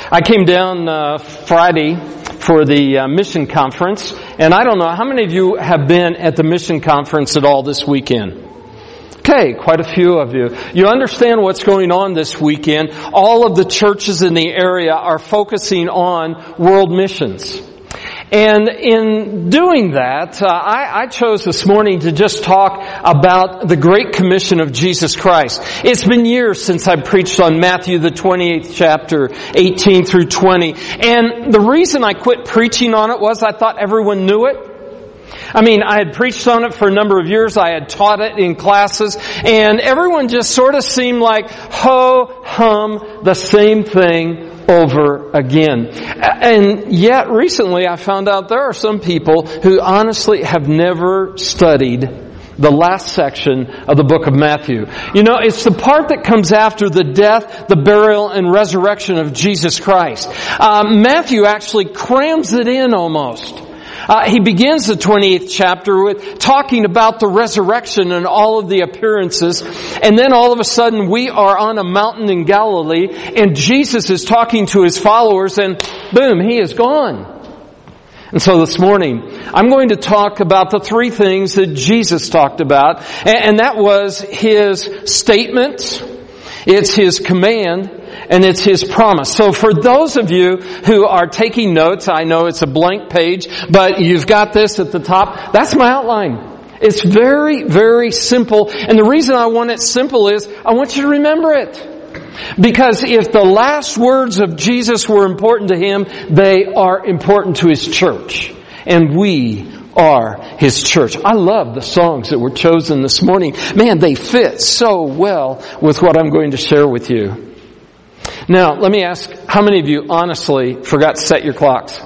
I came down Friday for the mission conference, and I don't know, how many of you have been at the mission conference at all this weekend? Okay, quite a few of you. You understand what's going on this weekend. All of the churches in the area are focusing on world missions. And in doing that, I chose this morning to just talk about the Great Commission of Jesus Christ. It's been years since I preached on Matthew, the 28th chapter, 18 through 20. And the reason I quit preaching on it was I thought everyone knew it. I mean, I had preached on it for a number of years. I had taught it in classes, and everyone just sort of seemed like ho-hum the same thing over again. And yet recently I found out there are some people who honestly have never studied the last section of the book of Matthew. You know, it's the part that comes after the death, the burial, and resurrection of Jesus Christ. Matthew actually crams it in almost. He begins the 28th chapter with talking about the resurrection and all of the appearances. And then all of a sudden we are on a mountain in Galilee and Jesus is talking to His followers and boom, He is gone. And so this morning, I'm going to talk about the three things that Jesus talked about. And that was His statement, it's His command, and it's His promise. So for those of you who are taking notes, I know it's a blank page, but you've got this at the top. That's my outline. It's very, very simple. And the reason I want it simple is I want you to remember it. Because if the last words of Jesus were important to Him, they are important to His church. And we are His church. I love the songs that were chosen this morning. Man, they fit so well with what I'm going to share with you. Now, let me ask, how many of you honestly forgot to set your clocks?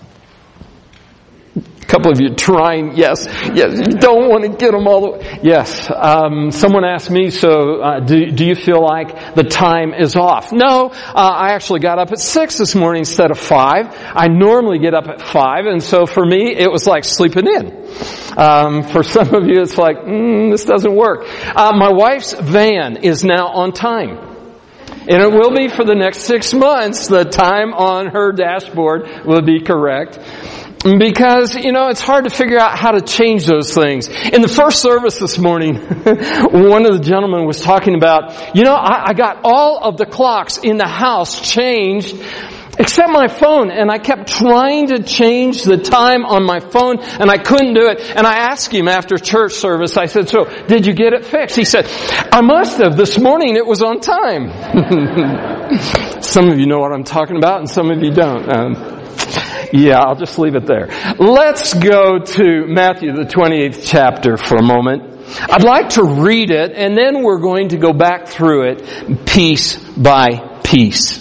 A couple of you trying, yes, you don't want to get them all the way. Yes, someone asked me, so do you feel like the time is off? No, I actually got up at 6 this morning instead of 5. I normally get up at 5, and so for me, it was like sleeping in. For some of you, it's like, this doesn't work. My wife's van is now on time. And it will be for the next 6 months. The time on her dashboard will be correct. Because, you know, it's hard to figure out how to change those things. In the first service this morning, one of the gentlemen was talking about, you know, I got all of the clocks in the house changed except my phone, and I kept trying to change the time on my phone, and I couldn't do it. And I asked him after church service, I said, so, did you get it fixed? He said, I must have. This morning it was on time. Some of you know what I'm talking about, and some of you don't. Yeah, I'll just leave it there. Let's go to Matthew, the 28th chapter for a moment. I'd like to read it, and then we're going to go back through it piece by piece.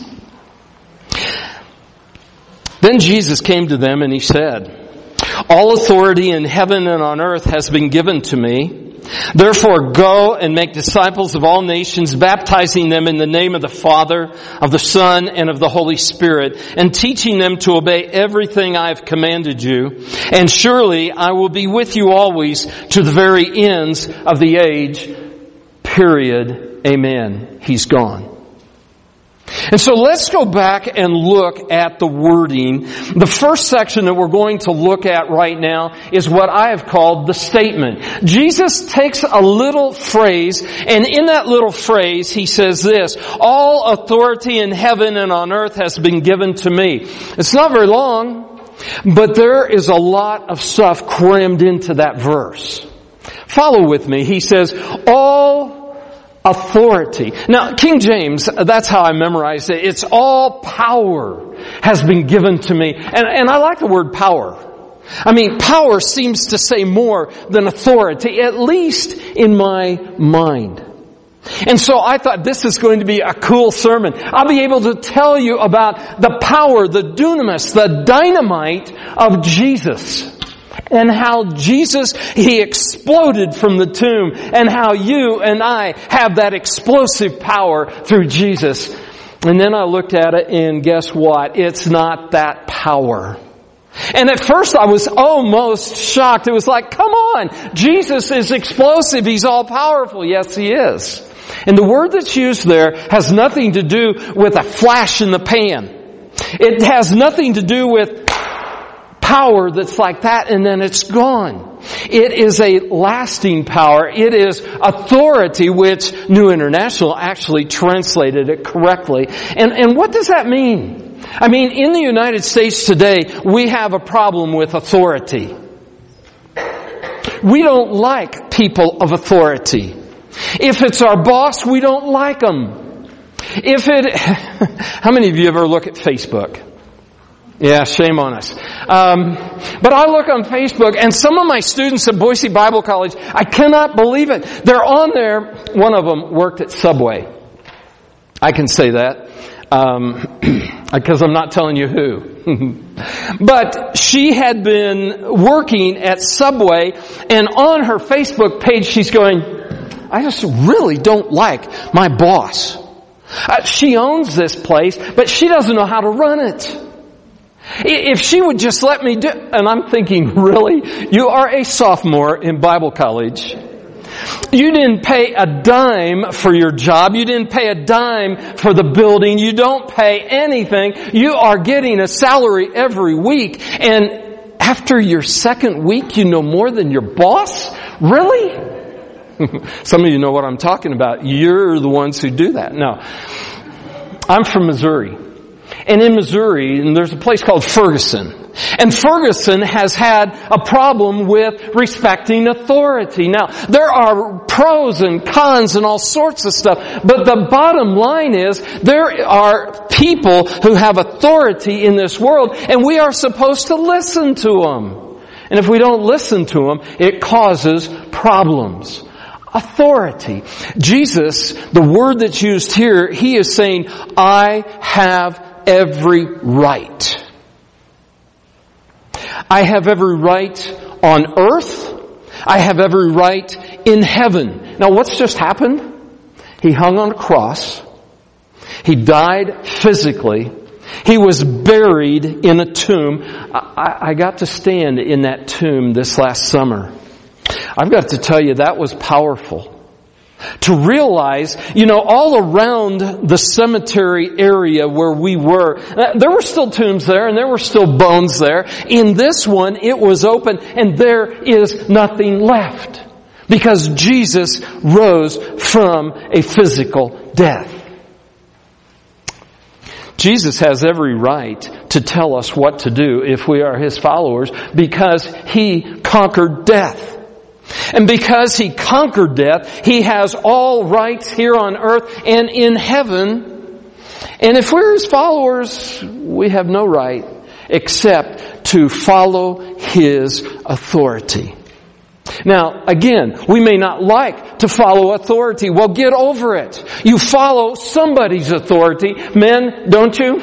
Then Jesus came to them and He said, all authority in heaven and on earth has been given to me. Therefore go and make disciples of all nations, baptizing them in the name of the Father, of the Son, and of the Holy Spirit, and teaching them to obey everything I have commanded you. And surely I will be with you always to the very ends of the age. Period. Amen. He's gone. And so let's go back and look at the wording. The first section that we're going to look at right now is what I have called the statement. Jesus takes a little phrase, and in that little phrase He says this, all authority in heaven and on earth has been given to me. It's not very long, but there is a lot of stuff crammed into that verse. Follow with me. He says, all authority. Now, King James, that's how I memorized it. It's all power has been given to me. And I like the word power. I mean, power seems to say more than authority, at least in my mind. And so I thought this is going to be a cool sermon. I'll be able to tell you about the power, the dunamis, the dynamite of Jesus. And how Jesus, He exploded from the tomb. And how you and I have that explosive power through Jesus. And then I looked at it and guess what? It's not that power. And at first I was almost shocked. It was like, come on, Jesus is explosive. He's all powerful. Yes, He is. And the word that's used there has nothing to do with a flash in the pan. It has nothing to do with power that's like that and then it's gone. It is a lasting power. It is authority, which New International actually translated it correctly. And what does that mean? I mean, in the United States today, we have a problem with authority. We don't like people of authority. If it's our boss, we don't like them. How many of you ever look at Facebook? Yeah, shame on us. But I look on Facebook, and some of my students at Boise Bible College, I cannot believe it. They're on there. One of them worked at Subway. I can say that because I'm not telling you who. But she had been working at Subway, and on her Facebook page, she's going, I just really don't like my boss. She owns this place, but she doesn't know how to run it. If she would just let me do, and I'm thinking, really? You are a sophomore in Bible college. You didn't pay a dime for your job. You didn't pay a dime for the building. You don't pay anything. You are getting a salary every week. And after your second week, you know more than your boss? Really? Some of you know what I'm talking about. You're the ones who do that. No. I'm from Missouri. And in Missouri, and there's a place called Ferguson. And Ferguson has had a problem with respecting authority. Now, there are pros and cons and all sorts of stuff. But the bottom line is, there are people who have authority in this world, and we are supposed to listen to them. And if we don't listen to them, it causes problems. Authority. Jesus, the word that's used here, He is saying, I have every right. I have every right on earth. I have every right in heaven. Now what's just happened? He hung on a cross. He died physically. He was buried in a tomb. I got to stand in that tomb this last summer. I've got to tell you, that was powerful. To realize, all around the cemetery area where we were, there were still tombs there and there were still bones there. In this one, it was open and there is nothing left. Because Jesus rose from a physical death. Jesus has every right to tell us what to do if we are His followers because He conquered death. And because He conquered death, He has all rights here on earth and in heaven. And if we're His followers, we have no right except to follow His authority. Now, again, we may not like to follow authority. Well, get over it. You follow somebody's authority. Men, don't you?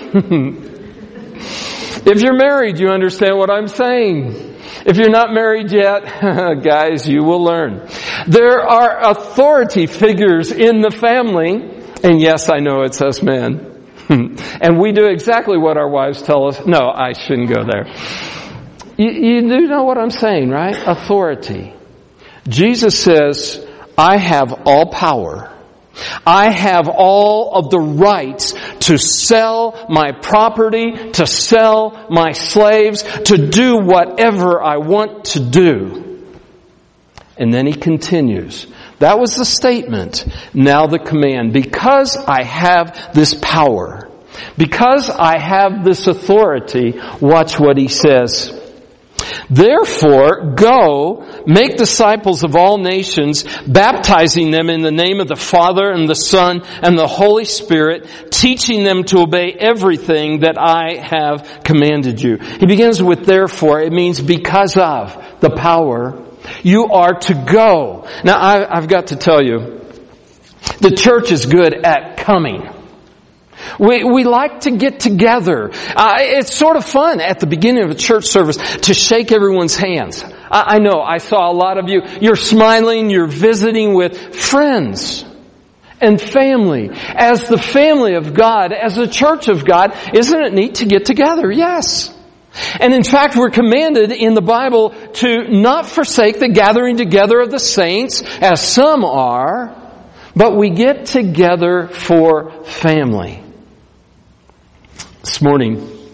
If you're married, you understand what I'm saying. If you're not married yet, guys, you will learn. There are authority figures in the family. And yes, I know it's us men. And we do exactly what our wives tell us. No, I shouldn't go there. You do know what I'm saying, right? Authority. Jesus says, I have all power. I have all of the rights to sell my property, to sell my slaves, to do whatever I want to do. And then He continues. That was the statement. Now the command. Because I have this power, because I have this authority, watch what He says. Therefore, go, make disciples of all nations, baptizing them in the name of the Father and the Son and the Holy Spirit, teaching them to obey everything that I have commanded you. He begins with therefore. It means because of the power. You are to go. Now, I've got to tell you, the church is good at coming. We like to get together. It's sort of fun at the beginning of a church service to shake everyone's hands. I know, I saw a lot of you. You're smiling, you're visiting with friends and family. As the family of God, as the church of God, isn't it neat to get together? Yes. And in fact, we're commanded in the Bible to not forsake the gathering together of the saints, as some are, but we get together for family. This morning,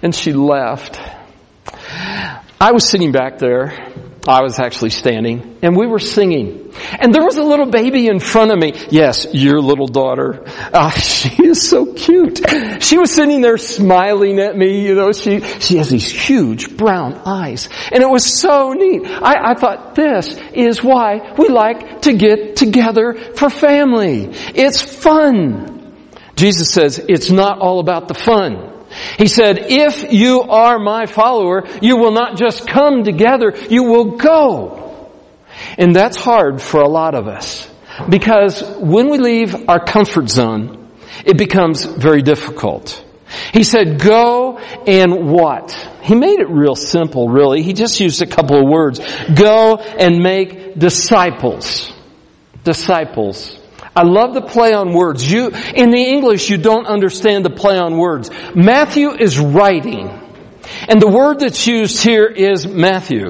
And she left. I was sitting back there. I was actually standing, and we were singing. And there was a little baby in front of me. Yes, your little daughter. She is so cute. She was sitting there smiling at me. You know, she has these huge brown eyes. And it was so neat. I thought, this is why we like to get together for family. It's fun. Jesus says it's not all about the fun. He said, if you are my follower, you will not just come together, you will go. And that's hard for a lot of us. Because when we leave our comfort zone, it becomes very difficult. He said, go and what? He made it real simple, really. He just used a couple of words. Go and make disciples. Disciples. I love the play on words. In the English, you don't understand the play on words. Matthew is writing, and the word that's used here is Matthew.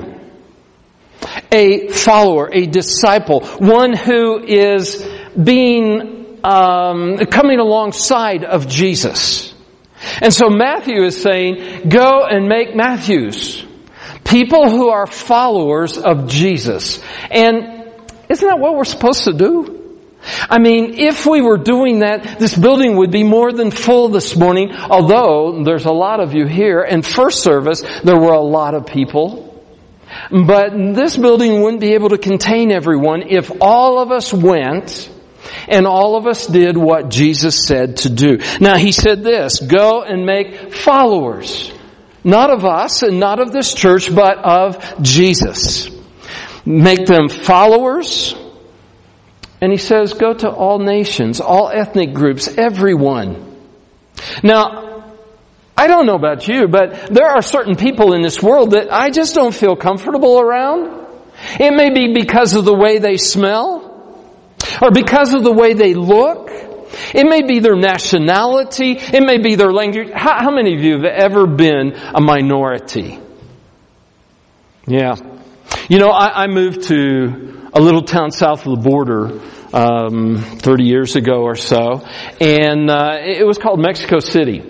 A follower, a disciple, one who is coming alongside of Jesus. And so Matthew is saying, go and make Matthews. People who are followers of Jesus. And isn't that what we're supposed to do? I mean, if we were doing that, this building would be more than full this morning, although there's a lot of you here. And first service, there were a lot of people. But this building wouldn't be able to contain everyone if all of us went and all of us did what Jesus said to do. Now, He said this, go and make followers, not of us and not of this church, but of Jesus. Make them followers. And He says, go to all nations, all ethnic groups, everyone. Now, I don't know about you, but there are certain people in this world that I just don't feel comfortable around. It may be because of the way they smell, or because of the way they look. It may be their nationality. It may be their language. How many of you have ever been a minority? Yeah. You know, I moved to a little town south of the border 30 years ago or so, and it was called Mexico City.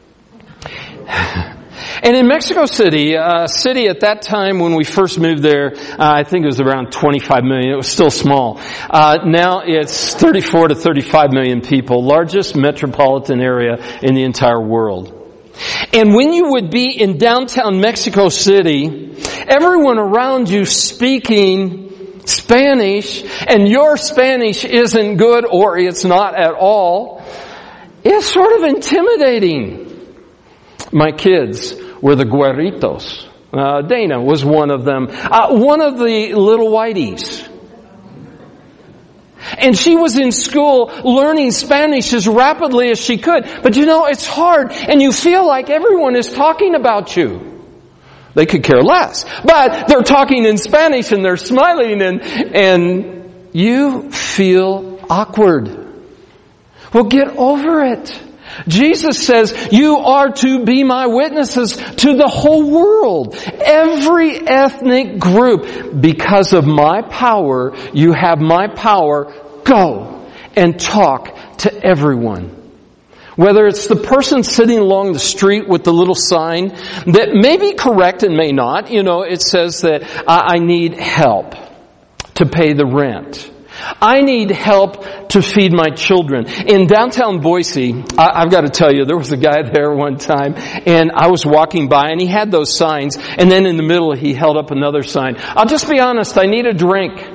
And in Mexico City, a city at that time when we first moved there, I think it was around 25 million. It was still small. Now it's 34 to 35 million people, largest metropolitan area in the entire world. And when you would be in downtown Mexico City, everyone around you speaking Spanish, and your Spanish isn't good or it's not at all, it's sort of intimidating. My kids were the güeritos. Dana was one of them. One of the little whiteys. And she was in school learning Spanish as rapidly as she could. But you know, it's hard, and you feel like everyone is talking about you. They could care less. But they're talking in Spanish and they're smiling, and you feel awkward. Well, get over it. Jesus says, you are to be my witnesses to the whole world. Every ethnic group. Because of my power, you have my power. Go and talk to everyone. Whether it's the person sitting along the street with the little sign that may be correct and may not. You know, it says that I need help to pay the rent. I need help to feed my children. In downtown Boise, I've got to tell you, there was a guy there one time, and I was walking by, and he had those signs, and then in the middle he held up another sign. I'll just be honest, I need a drink.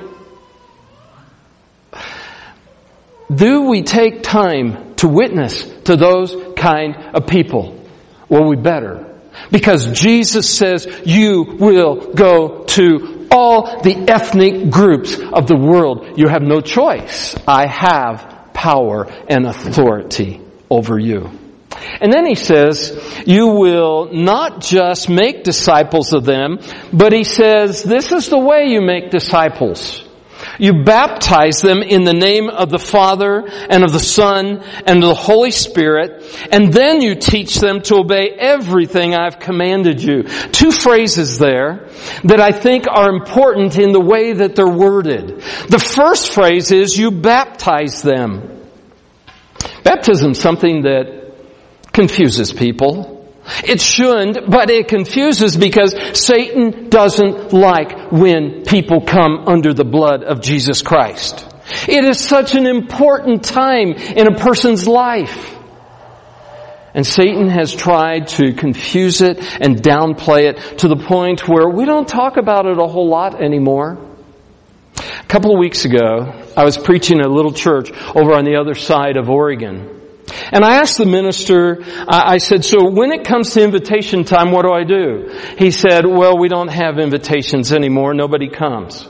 Do we take time to witness to those kind of people? Well, we better. Because Jesus says you will go to all the ethnic groups of the world. You have no choice. I have power and authority over you. And then he says, you will not just make disciples of them, but he says, this is the way you make disciples. You baptize them in the name of the Father and of the Son and of the Holy Spirit, and then you teach them to obey everything I've commanded you. Two phrases there that I think are important in the way that they're worded. The first phrase is you baptize them. Baptism is something that confuses people. It shouldn't, but it confuses because Satan doesn't like when people come under the blood of Jesus Christ. It is such an important time in a person's life. And Satan has tried to confuse it and downplay it to the point where we don't talk about it a whole lot anymore. A couple of weeks ago, I was preaching at a little church over on the other side of Oregon. And I asked the minister, I said, so when it comes to invitation time, what do I do? He said, well, we don't have invitations anymore. Nobody comes.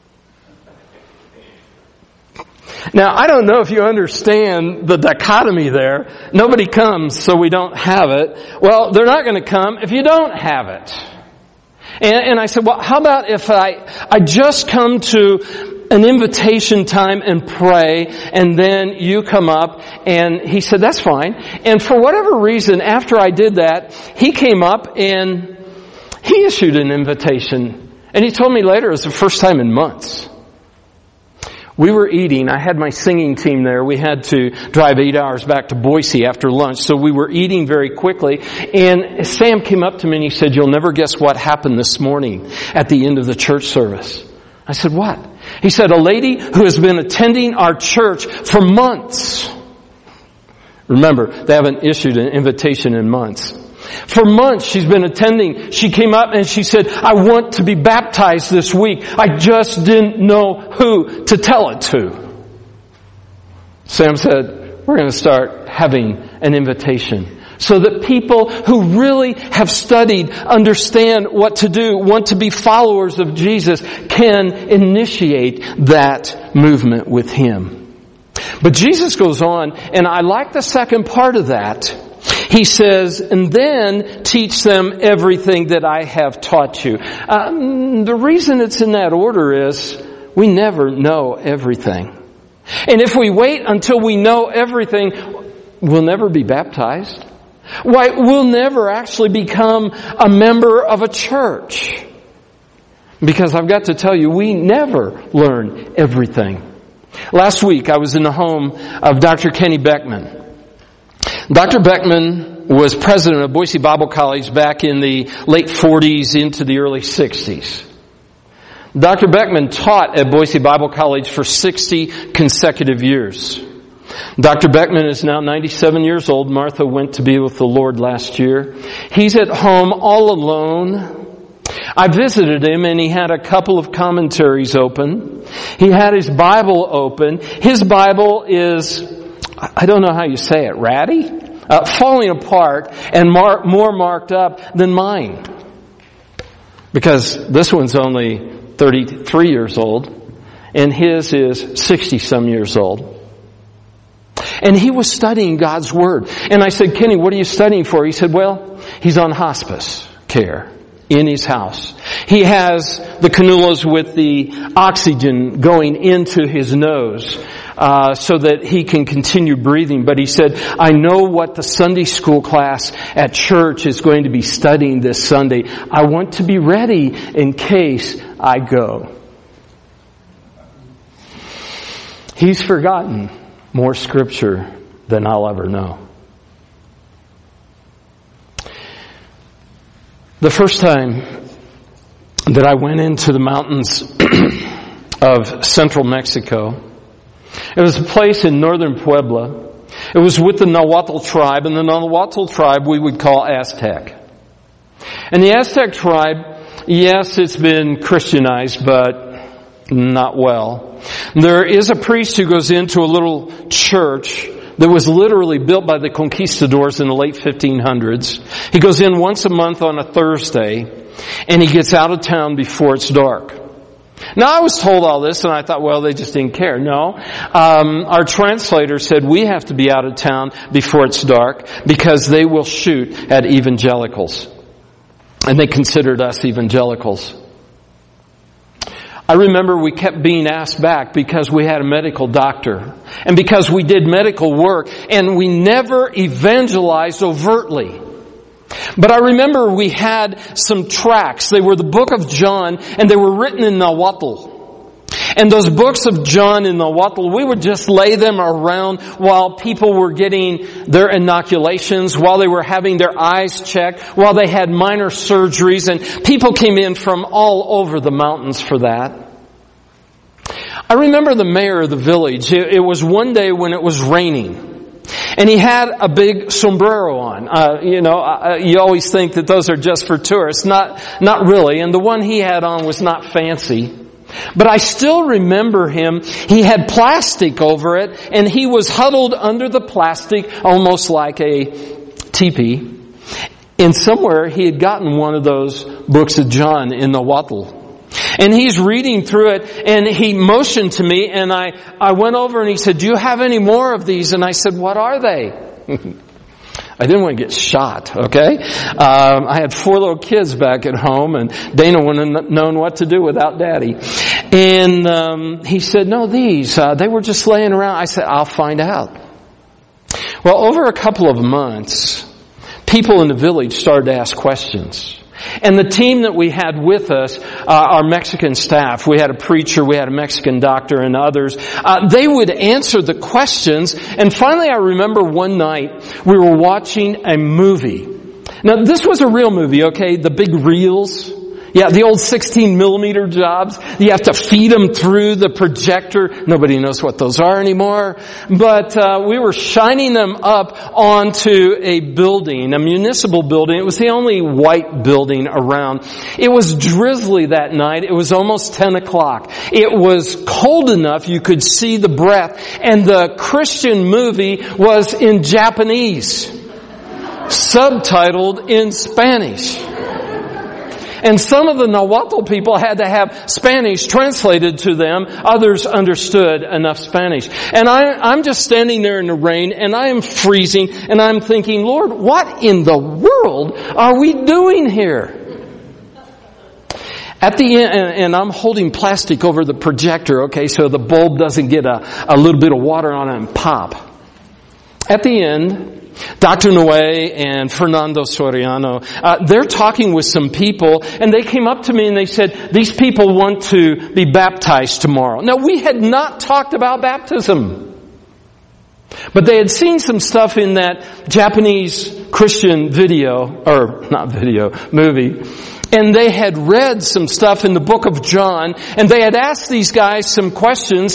Now, I don't know if you understand the dichotomy there. Nobody comes, so we don't have it. Well, they're not going to come if you don't have it. And I said, well, how about if I just come to an invitation time and pray, and then you come up? And he said, that's fine. And for whatever reason, after I did that, he came up and he issued an invitation. And he told me later it was the first time in months. We were eating. I had my singing team there. We had to drive 8 hours back to Boise after lunch, so we were eating very quickly. And Sam came up to me and he said, you'll never guess what happened this morning at the end of the church service. I said, what? He said, a lady who has been attending our church for months. Remember, they haven't issued an invitation in months. For months she's been attending. She came up and she said, I want to be baptized this week. I just didn't know who to tell it to. Sam said, we're going to start having an invitation so that people who really have studied, understand what to do, want to be followers of Jesus, can initiate that movement with Him. But Jesus goes on, and I like the second part of that. He says, and then teach them everything that I have taught you. The reason it's in that order is we never know everything. And if we wait until we know everything, we'll never be baptized. Why, we'll never actually become a member of a church. Because I've got to tell you, we never learn everything. Last week, I was in the home of Dr. Kenny Beckman. Dr. Beckman was president of Boise Bible College back in the late 40s into the early 60s. Dr. Beckman taught at Boise Bible College for 60 consecutive years. Dr. Beckman is now 97 years old. Martha went to be with the Lord last year. He's at home all alone. I visited him and he had a couple of commentaries open. He had his Bible open. His Bible is, I don't know how you say it, ratty? Falling apart and more marked up than mine. Because this one's only 33 years old and his is 60-some years old. And he was studying God's Word. And I said, Kenny, what are you studying for? He said, well, he's on hospice care in his house. He has the cannulas with the oxygen going into his nose so that he can continue breathing. But he said, I know what the Sunday school class at church is going to be studying this Sunday. I want to be ready in case I go. He's forgotten more scripture than I'll ever know. The first time that I went into the mountains of central Mexico, it was a place in northern Puebla. It was with the Nahuatl tribe, and the Nahuatl tribe we would call Aztec. And the Aztec tribe, yes, it's been Christianized, but not well. There is a priest who goes into a little church that was literally built by the conquistadors in the late 1500s. He goes in once a month on a Thursday, and he gets out of town before it's dark. Now, I was told all this, and I thought, well, they just didn't care. No. Our translator said we have to be out of town before it's dark because they will shoot at evangelicals. And they considered us evangelicals. I remember we kept being asked back because we had a medical doctor and because we did medical work, and we never evangelized overtly. But I remember we had some tracts. They were the book of John, and they were written in Nahuatl. And those books of John in Nahuatl, we would just lay them around while people were getting their inoculations, while they were having their eyes checked, while they had minor surgeries, and people came in from all over the mountains for that. I remember the mayor of the village. It was one day when it was raining. And he had a big sombrero on. You always think that those are just for tourists. Not really. And the one he had on was not fancy. But I still remember him. He had plastic over it, and he was huddled under the plastic almost like a teepee. And somewhere he had gotten one of those books of John in Nahuatl. And he's reading through it, and he motioned to me, and I went over and he said, "Do you have any more of these?" And I said, "What are they?" I didn't want to get shot, okay? I had 4 little kids back at home, and Dana wouldn't have known what to do without Daddy. And he said, "No, these, they were just laying around." I said, "I'll find out." Well, over a couple of months, people in the village started to ask questions. And the team that we had with us, our Mexican staff, we had a preacher, we had a Mexican doctor, and others, they would answer the questions. And finally, I remember one night we were watching a movie. Now, this was a real movie, okay? The big reels. Yeah, the old 16 millimeter jobs. You have to feed them through the projector. Nobody knows what those are anymore. But we were shining them up onto a building, a municipal building. It was the only white building around. It was drizzly that night. It was almost 10 o'clock. It was cold enough you could see the breath. And the Christian movie was in Japanese, subtitled in Spanish. And some of the Nahuatl people had to have Spanish translated to them. Others understood enough Spanish. And I'm just standing there in the rain, and I am freezing, and I'm thinking, "Lord, what in the world are we doing here?" At the end, and I'm holding plastic over the projector, okay, so the bulb doesn't get a little bit of water on it and pop. At the end, Dr. Noe and Fernando Soriano, they're talking with some people, and they came up to me and they said, "These people want to be baptized tomorrow." Now, we had not talked about baptism, but they had seen some stuff in that Japanese Christian movie. And they had read some stuff in the book of John, and they had asked these guys some questions.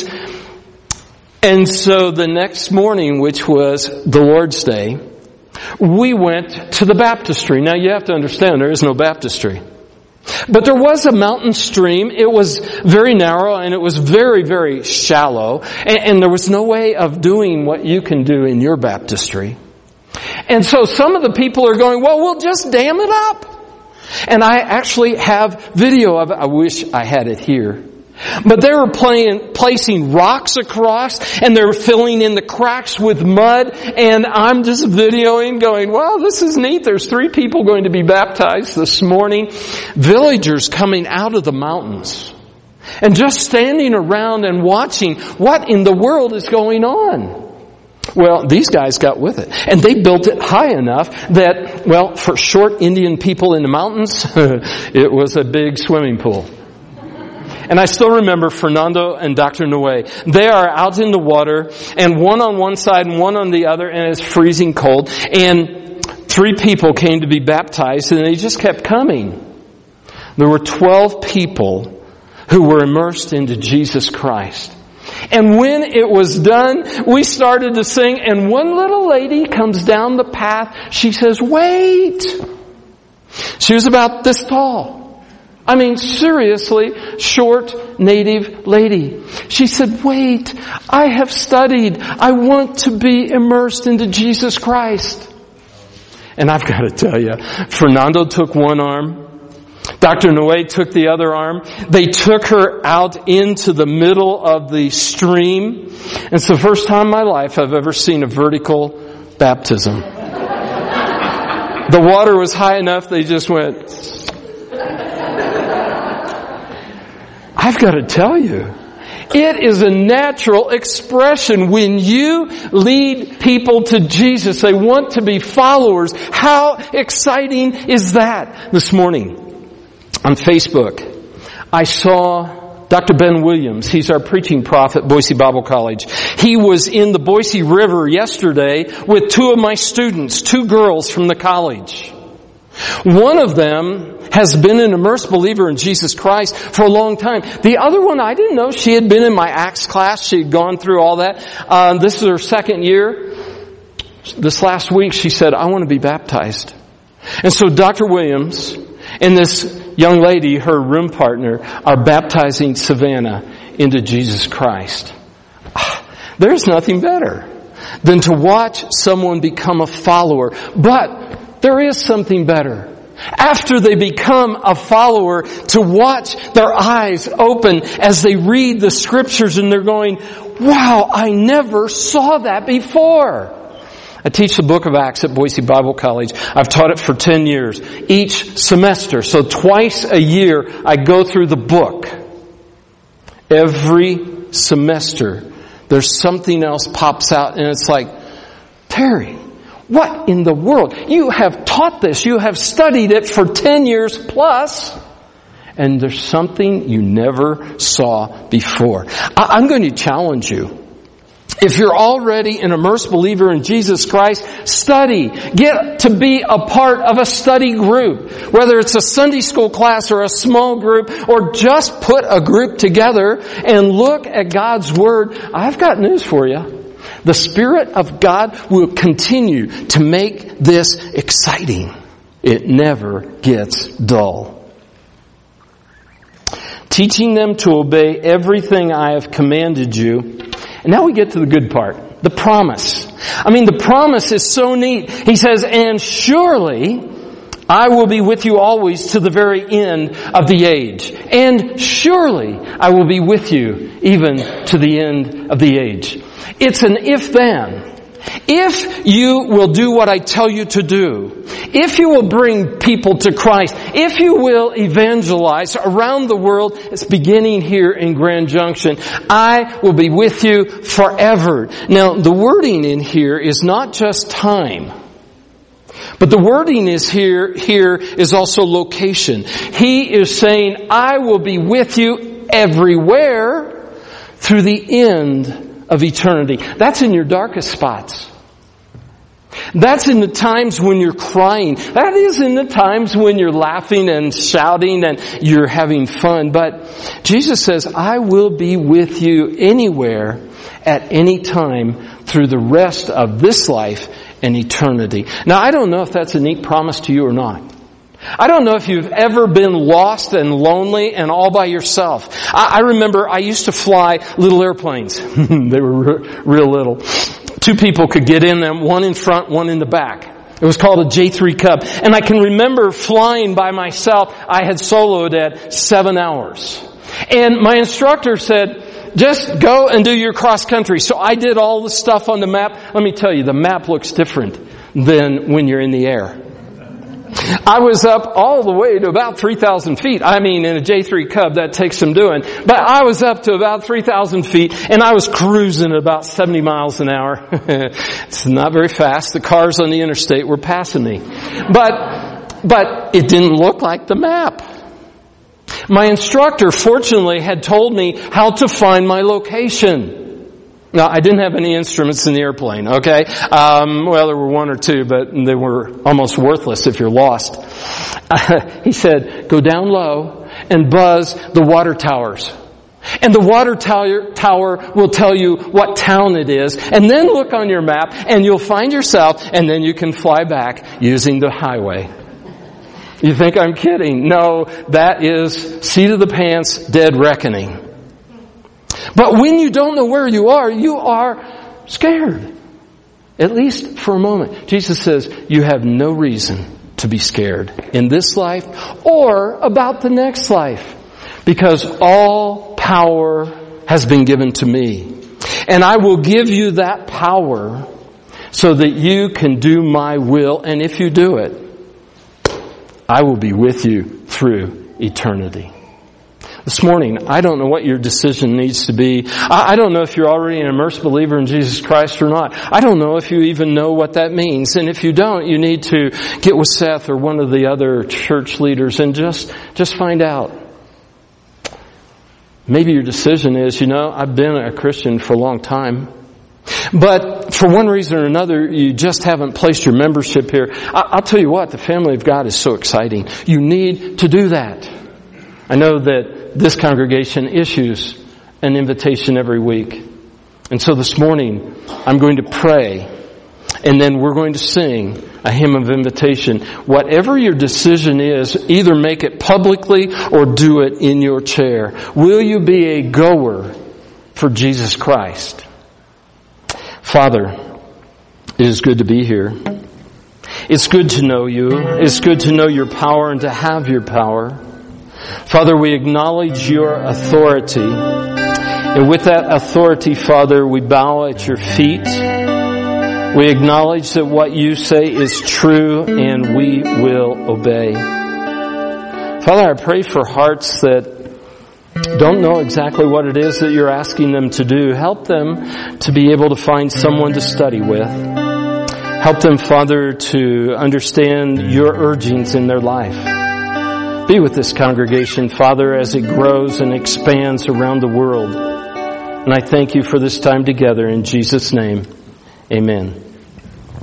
And so the next morning, which was the Lord's Day, we went to the baptistry. Now you have to understand, there is no baptistry. But there was a mountain stream. It was very narrow and it was very, very shallow. And there was no way of doing what you can do in your baptistry. And so some of the people are going, "Well, we'll just dam it up." And I actually have video of it. I wish I had it here. But they were placing rocks across, and they're filling in the cracks with mud, and I'm just videoing going, "Wow, this is neat. There's 3 people going to be baptized this morning." Villagers coming out of the mountains and just standing around and watching what in the world is going on. Well, these guys got with it, and they built it high enough that, well, for short Indian people in the mountains, it was a big swimming pool. And I still remember Fernando and Dr. Noe. They are out in the water, and one on one side and one on the other, and it's freezing cold. And 3 people came to be baptized, and they just kept coming. There were 12 people who were immersed into Jesus Christ. And when it was done, we started to sing, and one little lady comes down the path. She says, "Wait." She was about this tall. I mean, seriously, short native lady. She said, "Wait, I have studied. I want to be immersed into Jesus Christ." And I've got to tell you, Fernando took one arm. Dr. Noe took the other arm. They took her out into the middle of the stream. And it's the first time in my life I've ever seen a vertical baptism. The water was high enough, they just went. I've got to tell you, it is a natural expression when you lead people to Jesus. They want to be followers. How exciting is that? This morning on Facebook, I saw Dr. Ben Williams. He's our preaching prof at Boise Bible College. He was in the Boise River yesterday with two of my students, two girls from the college. One of them has been an immersed believer in Jesus Christ for a long time. The other one, I didn't know she had been in my Acts class. She had gone through all that. This is her second year. This last week she said, I want to be baptized. And so Dr. Williams and this young lady, her room partner, are baptizing Savannah into Jesus Christ. There's nothing better than to watch someone become a follower. But there is something better. After they become a follower, to watch their eyes open as they read the Scriptures and they're going, wow, I never saw that before. I teach the book of Acts at Boise Bible College. I've taught it for 10 years. Each semester, so twice a year, I go through the book. Every semester, there's something else pops out and it's like, Terry, what in the world? You have taught this. You have studied it for 10 years plus. And there's something you never saw before. I'm going to challenge you. If you're already an immersed believer in Jesus Christ, study. Get to be a part of a study group. Whether it's a Sunday school class or a small group, or just put a group together and look at God's Word. I've got news for you. The Spirit of God will continue to make this exciting. It never gets dull. Teaching them to obey everything I have commanded you. And now we get to the good part. The promise. I mean, the promise is so neat. He says, and surely I will be with you always to the very end of the age. And surely I will be with you even to the end of the age. It's an if-then. If you will do what I tell you to do, if you will bring people to Christ, if you will evangelize around the world, it's beginning here in Grand Junction, I will be with you forever. Now, the wording in here is not just time, but the wording is here is also location. He is saying, I will be with you everywhere through the end of eternity. That's in your darkest spots. That's in the times when you're crying. That is in the times when you're laughing and shouting and you're having fun. But Jesus says, I will be with you anywhere at any time through the rest of this life and eternity. Now, I don't know if that's a neat promise to you or not. I don't know if you've ever been lost and lonely and all by yourself. I remember I used to fly little airplanes. They were real little. Two people could get in them, one in front, one in the back. It was called a J3 Cub. And I can remember flying by myself. I had soloed at 7 hours. And my instructor said, just go and do your cross country. So I did all the stuff on the map. Let me tell you, the map looks different than when you're in the air. I was up all the way to about 3,000 feet. I mean, in a J3 Cub, that takes some doing. But I was up to about 3,000 feet, and I was cruising at about 70 miles an hour. It's not very fast. The cars on the interstate were passing me. But it didn't look like the map. My instructor, fortunately, had told me how to find my location. Now, I didn't have any instruments in the airplane, okay? Well, there were one or two, but they were almost worthless if you're lost. He said, go down low and buzz the water towers. And the water tower will tell you what town it is. And then look on your map and you'll find yourself, and then you can fly back using the highway. You think I'm kidding? No, that is seat of the pants, dead reckoning. But when you don't know where you are scared. At least for a moment. Jesus says, you have no reason to be scared in this life or about the next life. Because all power has been given to me. And I will give you that power so that you can do my will. And if you do it, I will be with you through eternity. This morning, I don't know what your decision needs to be. I don't know if you're already an immersed believer in Jesus Christ or not. I don't know if you even know what that means. And if you don't, you need to get with Seth or one of the other church leaders and just find out. Maybe your decision is, I've been a Christian for a long time, but for one reason or another, you just haven't placed your membership here. I'll tell you what, the family of God is so exciting. You need to do that. I know that this congregation issues an invitation every week. And so this morning, I'm going to pray, and then we're going to sing a hymn of invitation. Whatever your decision is, either make it publicly or do it in your chair. Will you be a goer for Jesus Christ? Father, it is good to be here. It's good to know you. It's good to know your power and to have your power. Father, we acknowledge your authority. And with that authority, Father, we bow at your feet. We acknowledge that what you say is true and we will obey. Father, I pray for hearts that don't know exactly what it is that you're asking them to do. Help them to be able to find someone to study with. Help them, Father, to understand your urgings in their life. Be with this congregation, Father, as it grows and expands around the world. And I thank you for this time together in Jesus' name. Amen.